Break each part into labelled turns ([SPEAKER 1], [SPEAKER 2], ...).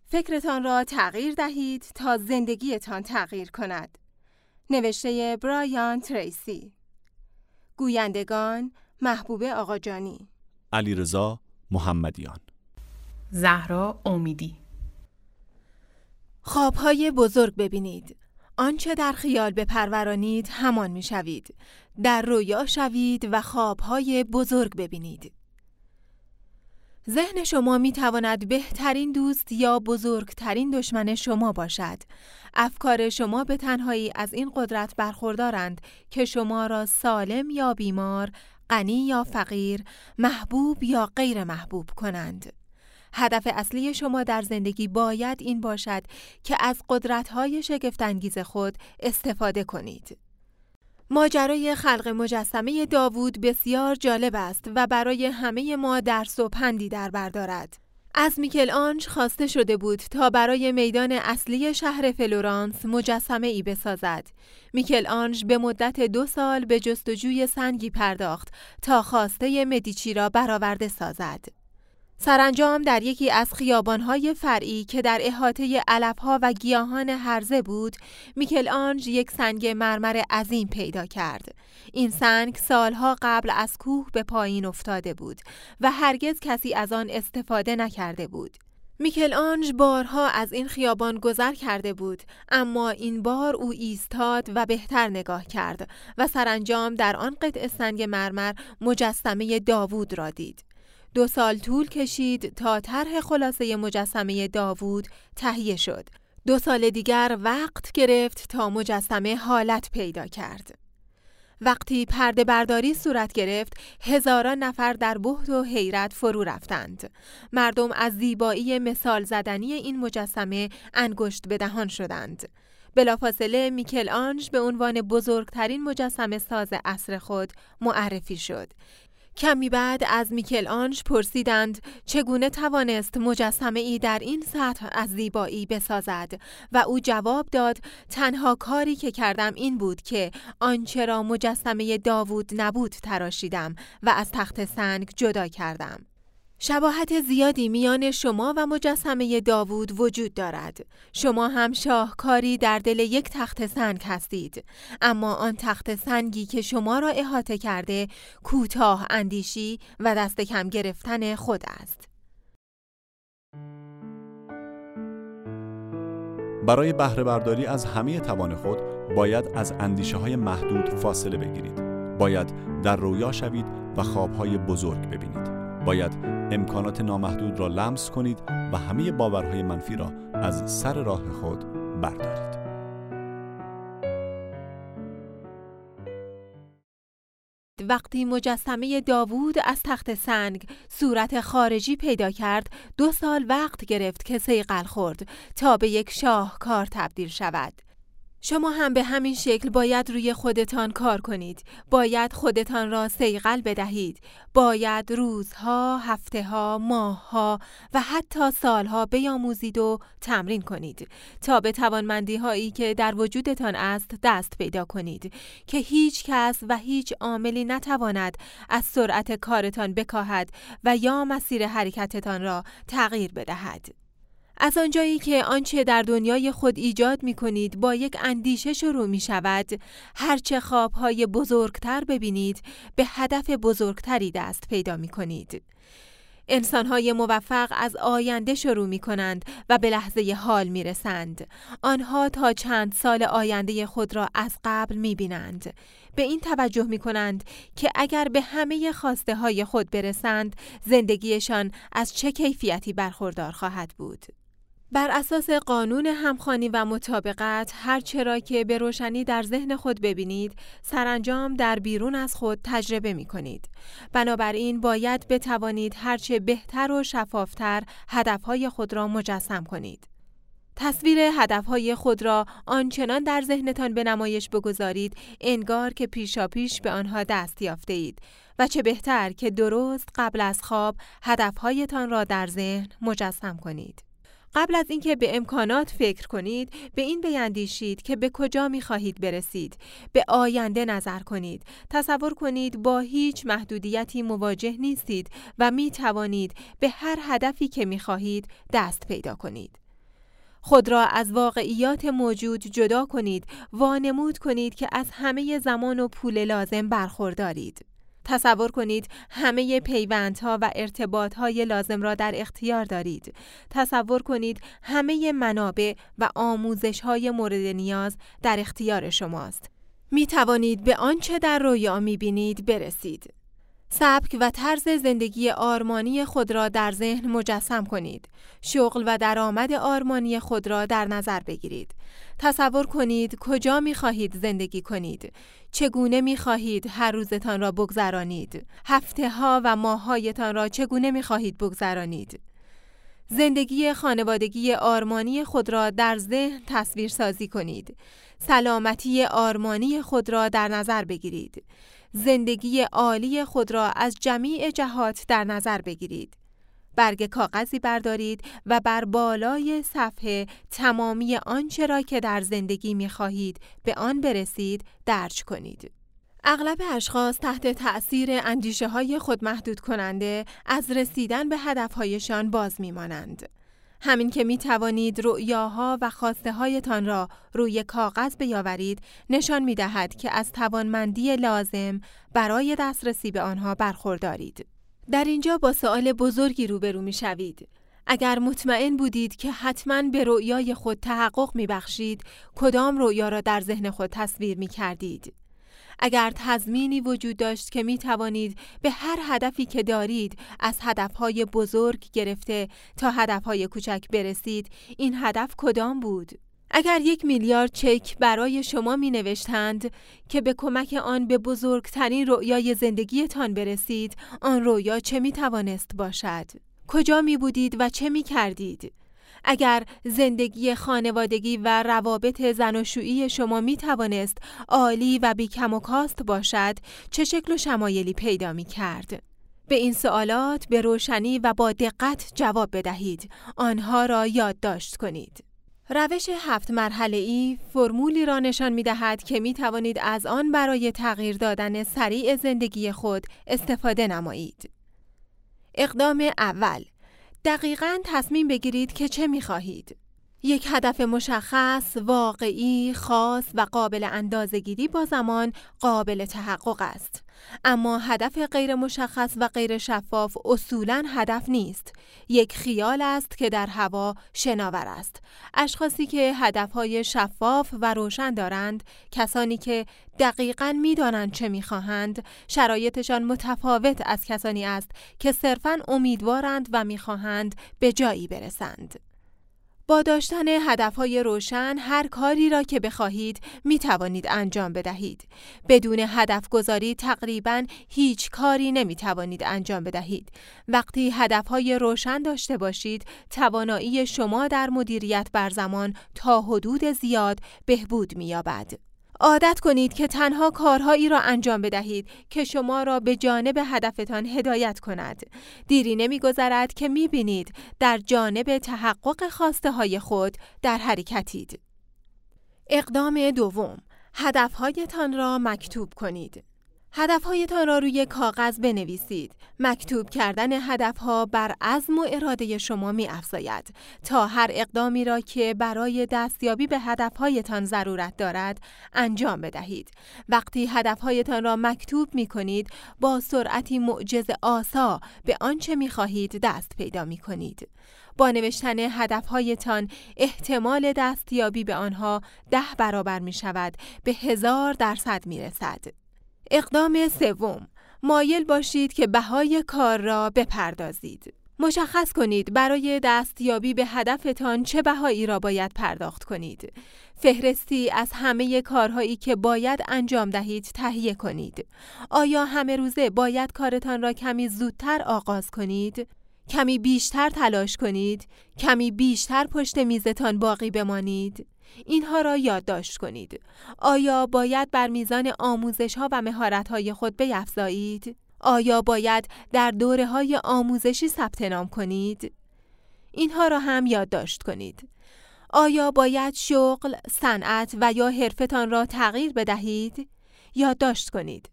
[SPEAKER 1] فکرتان را تغییر دهید تا زندگیتان تغییر کند. نوشته برایان تریسی. گویندگان محبوب آقاجانی،
[SPEAKER 2] علیرضا محمدیان،
[SPEAKER 3] زهرا امیدی.
[SPEAKER 1] خوابهای بزرگ ببینید. آنچه در خیال بپرورانید همان میشوید. در رویا شوید و خوابهای بزرگ ببینید. ذهن شما می تواند بهترین دوست یا بزرگترین دشمن شما باشد. افکار شما به تنهایی از این قدرت برخوردارند که شما را سالم یا بیمار، غنی یا فقیر، محبوب یا غیر محبوب کنند. هدف اصلی شما در زندگی باید این باشد که از قدرت‌های شگفت‌انگیز خود استفاده کنید. ماجرای خلق مجسمه داوود بسیار جالب است و برای همه ما درس و پندی در بر دارد. از میکل آنژ خواسته شده بود تا برای میدان اصلی شهر فلورانس مجسمه ای بسازد. میکل آنژ به مدت 2 سال به جستجوی سنگی پرداخت تا خواسته مدیچی را برآورده سازد. سرانجام در یکی از خیابان‌های فرعی که در احاطه علف‌ها و گیاهان هرزه بود، میکل آنژ یک سنگ مرمر عظیم پیدا کرد. این سنگ سالها قبل از کوه به پایین افتاده بود و هرگز کسی از آن استفاده نکرده بود. میکل آنژ بارها از این خیابان گذر کرده بود، اما این بار او ایستاد و بهتر نگاه کرد و سرانجام در آن قطعه سنگ مرمر مجسمه داوود را دید. 2 سال طول کشید تا طرح خلاصه مجسمه داوود تهیه شد. 2 سال دیگر وقت گرفت تا مجسمه حالت پیدا کرد. وقتی پرده برداری صورت گرفت، هزاران نفر در بهت و حیرت فرو رفتند. مردم از زیبایی مثال زدنی این مجسمه انگشت به دهان شدند. بلافاصله میکل آنژ به عنوان بزرگترین مجسمه ساز عصر خود معرفی شد. کمی بعد از میکل آنژ پرسیدند چگونه توانست مجسمه ای در این سطح از زیبایی بسازد و او جواب داد تنها کاری که کردم این بود که آنچه را مجسمه داوود نبود تراشیدم و از تخت سنگ جدا کردم. شباهت زیادی میان شما و مجسمه داوود وجود دارد. شما هم شاهکاری در دل یک تخت سنگ هستید، اما آن تخت سنگی که شما را احاطه کرده کوتاه اندیشی و دست کم گرفتن خود است.
[SPEAKER 2] برای بهره برداری از همه توان خود باید از اندیشه‌های محدود فاصله بگیرید. باید در رویا شوید و خواب‌های بزرگ ببینید. باید امکانات نامحدود را لمس کنید و همه باورهای منفی را از سر راه خود بردارید.
[SPEAKER 1] وقتی مجسمه داوود از تخت سنگ صورت خارجی پیدا کرد، 2 سال وقت گرفت که صیقل خورد تا به یک شاهکار تبدیل شود. شما هم به همین شکل باید روی خودتان کار کنید. باید خودتان را صیقل بدهید. باید روزها، هفته‌ها، ماه‌ها و حتی سالها بیاموزید و تمرین کنید تا به توانمندی‌هایی که در وجودتان است دست پیدا کنید که هیچ کس و هیچ عاملی نتواند از سرعت کارتان بکاهد و یا مسیر حرکتتان را تغییر بدهد. از آنجایی که آنچه در دنیای خود ایجاد می کنید با یک اندیشه شروع می شود، هرچه خوابهای بزرگتر ببینید به هدف بزرگتری دست پیدا می کنید. انسانهای موفق از آینده شروع می کنند و به لحظه حال می رسند. آنها تا چند سال آینده خود را از قبل می بینند. به این توجه می کنند که اگر به همه خواسته های خود برسند، زندگیشان از چه کیفیتی برخوردار خواهد بود. بر اساس قانون همخوانی و مطابقت، هر چرا که به روشنی در ذهن خود ببینید، سرانجام در بیرون از خود تجربه می کنید. بنابراین باید بتوانید هرچه بهتر و شفافتر هدفهای خود را مجسم کنید. تصویر هدفهای خود را آنچنان در ذهنتان به نمایش بگذارید انگار که پیشاپیش به آنها دست یافته اید و چه بهتر که درست قبل از خواب هدفهایتان را در ذهن مجسم کنید. قبل از اینکه به امکانات فکر کنید، به این بیندیشید که به کجا می‌خواهید برسید. به آینده نظر کنید. تصور کنید با هیچ محدودیتی مواجه نیستید و می‌توانید به هر هدفی که می‌خواهید دست پیدا کنید. خود را از واقعیات موجود جدا کنید، وانمود کنید که از همه زمان و پول لازم برخوردارید. تصور کنید همه پیوندها و ارتباطهای لازم را در اختیار دارید. تصور کنید همه منابع و آموزشهای مورد نیاز در اختیار شماست. می توانید به آنچه در رویا می بینید برسید. سبک و طرز زندگی آرمانی خود را در ذهن مجسم کنید. شغل و درآمد آرمانی خود را در نظر بگیرید. تصور کنید کجا می خواهید زندگی کنید. چگونه می خواهید هر روزتان را بگذرانید. هفته ها و ماه هایتان را چگونه می خواهید بگذرانید. زندگی خانوادگی آرمانی خود را در ذهن تصویر سازی کنید. سلامتی آرمانی خود را در نظر بگیرید. زندگی عالی خود را از جمیع جهات در نظر بگیرید. برگ کاغذی بردارید و بر بالای صفحه تمامی آنچه را که در زندگی می‌خواهید به آن برسید درج کنید. اغلب اشخاص تحت تأثیر اندیشه‌های خودمحدود کننده از رسیدن به هدف‌هایشان باز می‌مانند. همین که می توانید رؤیاها و خواسته هایتان را روی کاغذ بیاورید نشان می دهد که از توانمندی لازم برای دسترسی به آنها برخوردارید. در اینجا با سوال بزرگی روبرو می شوید. اگر مطمئن بودید که حتماً به رؤیای خود تحقق می بخشید، کدام رؤیا را در ذهن خود تصویر می کردید؟ اگر تضمینی وجود داشت که می توانید به هر هدفی که دارید از هدفهای بزرگ گرفته تا هدفهای کوچک برسید، این هدف کدام بود؟ اگر 1 میلیارد چک برای شما می نوشتند که به کمک آن به بزرگترین رؤیای زندگیتان برسید، آن رؤیا چه می توانست باشد؟ کجا می بودید و چه می کردید؟ اگر زندگی خانوادگی و روابط زناشویی شما می توانست عالی و بی کم و کاست باشد، چه شکل و شمایلی پیدا می کرد؟ به این سوالات به روشنی و با دقت جواب بدهید. آنها را یادداشت کنید. روش 7 مرحله‌ای فرمولی را نشان می دهد که می توانید از آن برای تغییر دادن سریع زندگی خود استفاده نمایید. اقدام اول: دقیقاً تصمیم بگیرید که چه می‌خواهید. یک هدف مشخص، واقعی، خاص و قابل اندازه‌گیری با زمان قابل تحقق است. اما هدف غیر مشخص و غیر شفاف اصولاً هدف نیست. یک خیال است که در هوا شناور است. اشخاصی که هدفهای شفاف و روشن دارند، کسانی که دقیقاً می‌دانند چه می‌خواهند، شرایطشان متفاوت از کسانی است که صرفاً امیدوارند و می‌خواهند به جایی برسند. با داشتن هدفهای روشن هر کاری را که بخواهید می توانید انجام بدهید. بدون هدف گذاری تقریباً هیچ کاری نمی توانید انجام بدهید. وقتی هدفهای روشن داشته باشید، توانایی شما در مدیریت بر زمان تا حدود زیاد بهبود می یابد. عادت کنید که تنها کارهایی را انجام بدهید که شما را به جانب هدفتان هدایت کند. دیری نمی‌گذرد که می‌بینید در جانب تحقق خواسته های خود در حرکتید. اقدام دوم: هدفهایتان را مکتوب کنید. هدفهایتان را روی کاغذ بنویسید. مکتوب کردن هدفها بر عزم و اراده شما می‌افزاید تا هر اقدامی را که برای دستیابی به هدفهایتان ضرورت دارد انجام بدهید. وقتی هدفهایتان را مکتوب می‌کنید، با سرعتی معجزه‌آسا به آنچه می‌خواهید دست پیدا می‌کنید. با نوشتن هدفهایتان احتمال دستیابی به آنها 10 برابر می‌شود، به 1000% می‌رسد. اقدام سوم: مایل باشید که بهای کار را بپردازید. مشخص کنید برای دستیابی به هدفتان چه بهایی را باید پرداخت کنید. فهرستی از همه کارهایی که باید انجام دهید تهیه کنید. آیا همه روزه باید کارتان را کمی زودتر آغاز کنید؟ کمی بیشتر تلاش کنید؟ کمی بیشتر پشت میزتان باقی بمانید؟ اینها را یادداشت کنید. آیا باید بر میزان آموزش‌ها و مهارت‌های خود بیفزایید؟ آیا باید در دوره‌های آموزشی ثبت نام کنید؟ اینها را هم یادداشت کنید. آیا باید شغل، صنعت و یا حرفتان را تغییر بدهید؟ یادداشت کنید.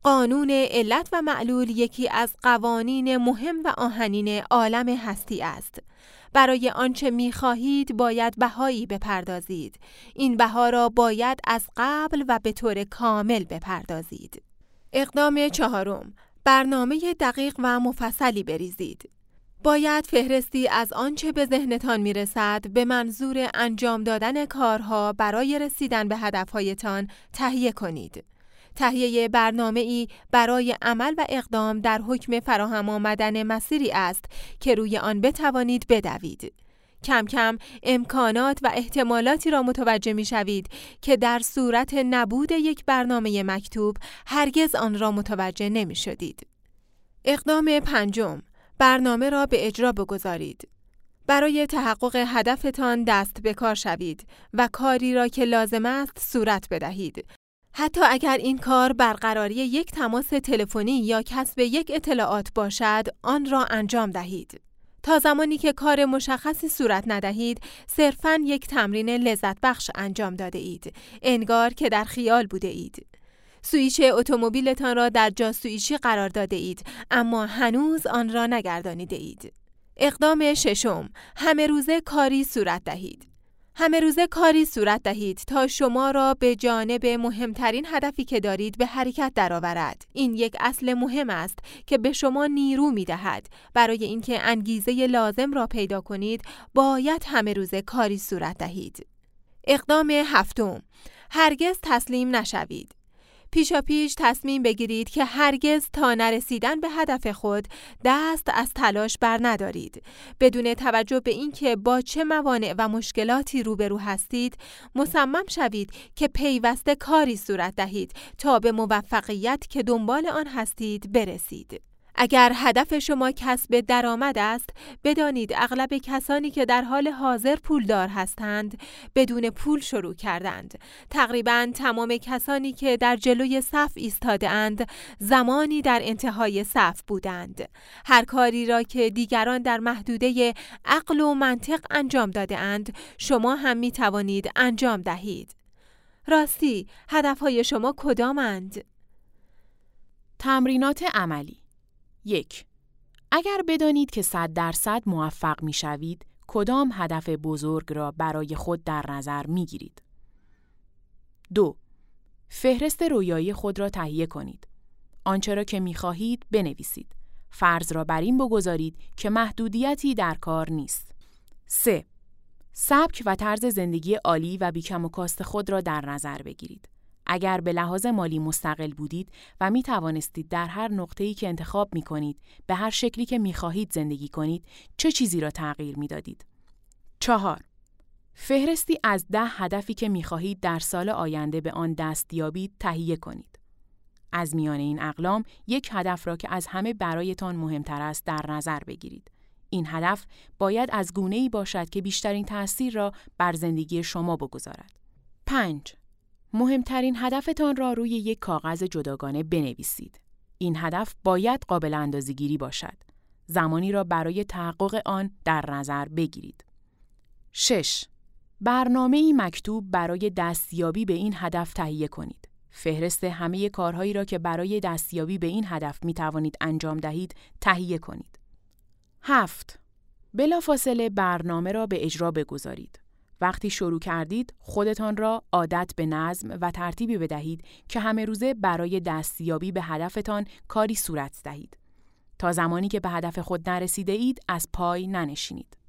[SPEAKER 1] قانون علت و معلول یکی از قوانین مهم و آهنین عالم هستی است. برای آنچه می‌خواهید باید بهایی بپردازید. این بها را باید از قبل و به طور کامل بپردازید. اقدام 4: برنامه دقیق و مفصلی بریزید. باید فهرستی از آنچه به ذهنتان میرسد به منظور انجام دادن کارها برای رسیدن به هدفهایتان تهیه کنید. تهیه برنامه‌ای برای عمل و اقدام در حکم فراهم آمدن مسیری است که روی آن بتوانید بدوید. کم کم امکانات و احتمالاتی را متوجه می‌شوید که در صورت نبود یک برنامه مکتوب هرگز آن را متوجه نمی‌شدید. اقدام 5: برنامه را به اجرا بگذارید. برای تحقق هدفتان دست به کار شوید و کاری را که لازم است صورت بدهید. حتی اگر این کار برقراری یک تماس تلفنی یا کسب یک اطلاعات باشد، آن را انجام دهید. تا زمانی که کار مشخصی صورت ندهید، صرفاً یک تمرین لذت بخش انجام داده اید، انگار که در خیال بوده اید. سوئیچ اتومبیلتان را در جا سوئیچی قرار داده اید، اما هنوز آن را نگردانیده اید. اقدام 6: همه روزه کاری صورت دهید. همه روزه کاری صورت دهید تا شما را به جانب مهمترین هدفی که دارید به حرکت درآورد. این یک اصل مهم است که به شما نیرو می‌دهد. برای اینکه انگیزه لازم را پیدا کنید، باید همه روزه کاری صورت دهید. اقدام 7: هرگز تسلیم نشوید. پیشاپیش تصمیم بگیرید که هرگز تا نرسیدن به هدف خود دست از تلاش بر ندارید. بدون توجه به اینکه با چه موانع و مشکلاتی روبرو هستید، مصمم شوید که پیوسته کاری صورت دهید تا به موفقیت که دنبال آن هستید برسید. اگر هدف شما کسب درآمد است، بدانید اغلب کسانی که در حال حاضر پولدار هستند، بدون پول شروع کردند. تقریباً تمام کسانی که در جلوی صف ایستاده اند، زمانی در انتهای صف بودند. هر کاری را که دیگران در محدوده عقل و منطق انجام داده اند، شما هم می توانید انجام دهید. راستی، هدفهای شما کدامند؟
[SPEAKER 3] تمرینات عملی. 1. اگر بدانید که 100% موفق می شوید، کدام هدف بزرگ را برای خود در نظر می گیرید؟ 2. فهرست رویایی خود را تهیه کنید. آنچه را که می خواهید بنویسید. فرض را بر این بگذارید که محدودیتی در کار نیست. 3. سبک و طرز زندگی عالی و بیکم و کاست خود را در نظر بگیرید. اگر به لحاظ مالی مستقل بودید و می توانستید در هر نقطه‌ای که انتخاب می کنید به هر شکلی که می خواهید زندگی کنید، چه چیزی را تغییر می دادید؟ 4. فهرستی از 10 هدفی که می خواهید در سال آینده به آن دست یابید تهیه کنید. از میان این اقلام یک هدف را که از همه برایتان مهمتر است در نظر بگیرید. این هدف باید از گونه‌ای باشد که بیشترین تأثیر را بر زندگی شما بگذارد. 5. مهمترین هدفتان را روی یک کاغذ جداگانه بنویسید. این هدف باید قابل اندازه‌گیری باشد. زمانی را برای تحقق آن در نظر بگیرید. 6. برنامه‌ای مکتوب برای دستیابی به این هدف تهیه کنید. فهرست همه کارهایی را که برای دستیابی به این هدف می توانید انجام دهید تهیه کنید. 7. بلافاصله برنامه را به اجرا بگذارید. وقتی شروع کردید، خودتان را عادت به نظم و ترتیبی بدهید که همه روزه برای دستیابی به هدفتان کاری صورت دهید. تا زمانی که به هدف خود نرسیده اید، از پای ننشینید.